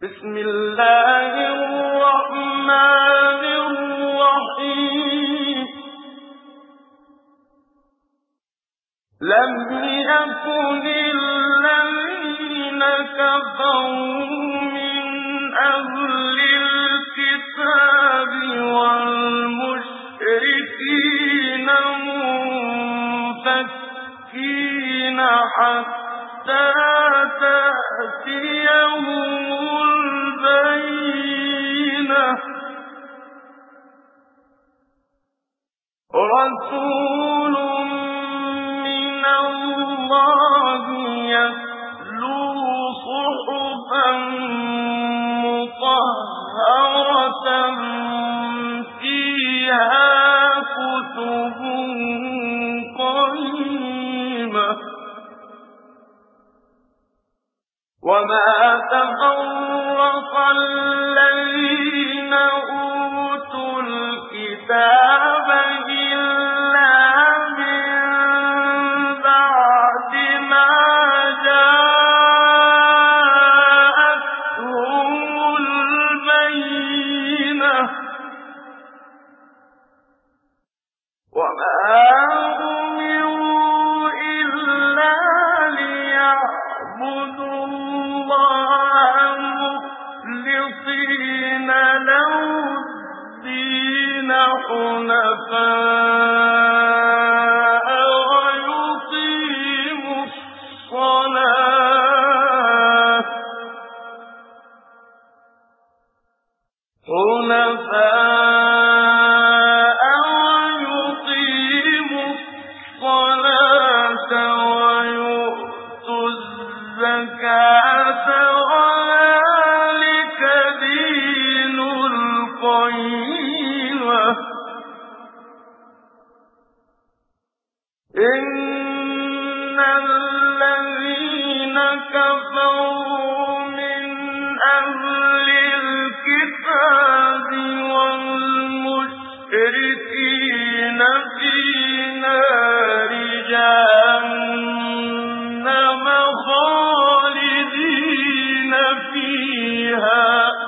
بسم الله الرحمن الرحيم لم يكن الذين كفروا من أهل الكتاب والمشركين منفكين حتى تأتيهم البينة رسول من الله يتلو صحفا مطهرة فيها كتب قيمة وما تفرق الذين أوتوا الكتاب إلا من بعد ما جاءتهم البينة وما أمروا إلا ليعبدوا الله مخلصين له الدين حنفاء ويقيموا الصلاة ويؤتوا الزكاة وذلك دين القيمة إن الذين كفروا من أهل الكتاب والمشركين في نار جهنم خالدين فيها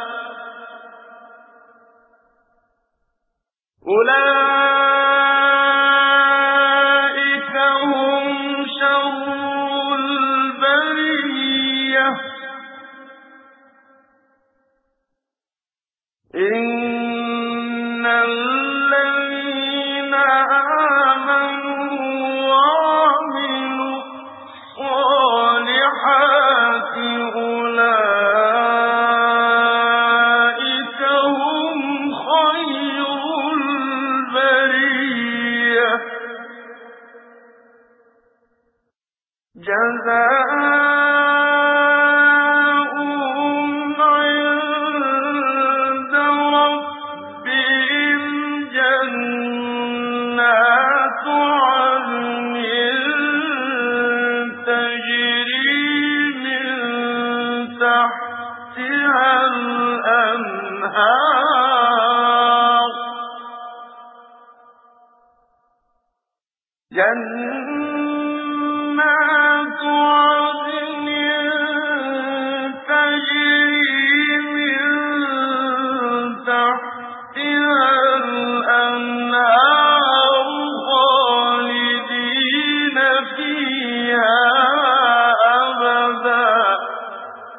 أولئك هم شر البرية إن الذين آمنوا وعملوا الصالحات أولئك هم خير البرية جزاؤهم عند ربهم جنات عدن تجري من تحتها الأنهار جنات عدن تجري من تحتها الأنهار خالدين فيها أبدا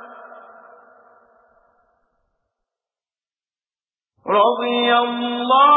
رضي الله